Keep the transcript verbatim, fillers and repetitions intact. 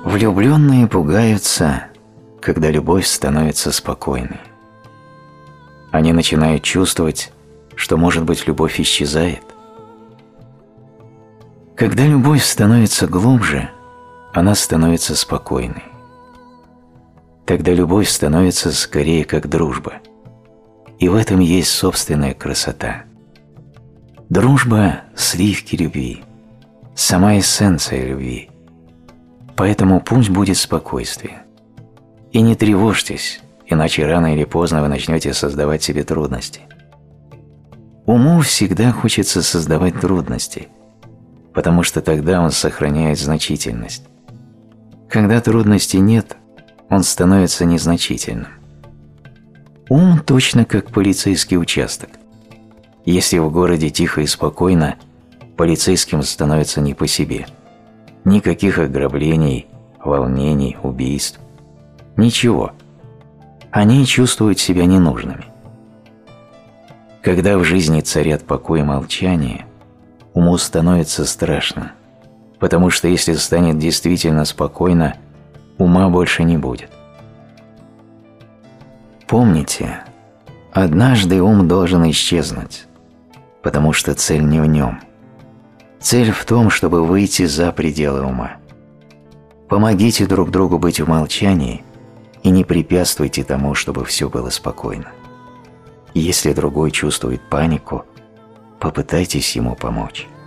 Влюбленные пугаются, когда любовь становится спокойной. Они начинают чувствовать, что, может быть, любовь исчезает. Когда любовь становится глубже, она становится спокойной. Тогда любовь становится скорее как дружба. И в этом есть собственная красота. Дружба – сливки любви, сама эссенция любви. Поэтому пусть будет спокойствие. И не тревожьтесь, иначе рано или поздно вы начнете создавать себе трудности. Уму всегда хочется создавать трудности, потому что тогда он сохраняет значительность. Когда трудностей нет, он становится незначительным. Ум точно как полицейский участок. Если в городе тихо и спокойно, полицейским становится не по себе. Никаких ограблений, волнений, убийств. Ничего. Они чувствуют себя ненужными. Когда в жизни царят покой и молчание, уму становится страшно, потому что если станет действительно спокойно, ума больше не будет. Помните, однажды ум должен исчезнуть, потому что цель не в нем. Цель в том, чтобы выйти за пределы ума. Помогите друг другу быть в молчании и не препятствуйте тому, чтобы все было спокойно. Если другой чувствует панику, попытайтесь ему помочь.